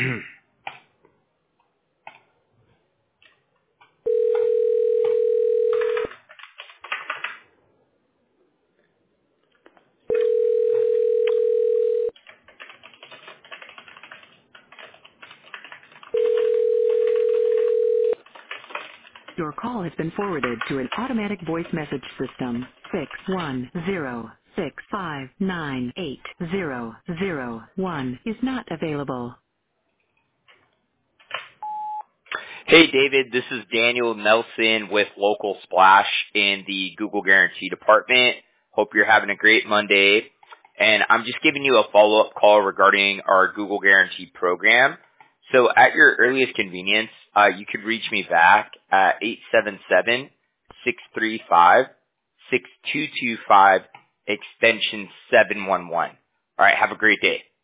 Your call has been forwarded to an automatic voice message system. 61065980001 is not available. Hey, David, this is Daniel Nelson with Local Splash in the Google Guarantee Department. Hope you're having a great Monday. And I'm just giving you a follow-up call regarding our Google Guarantee program. So at your earliest convenience, you could reach me back at 877-635-6225, extension 711. All right, have a great day.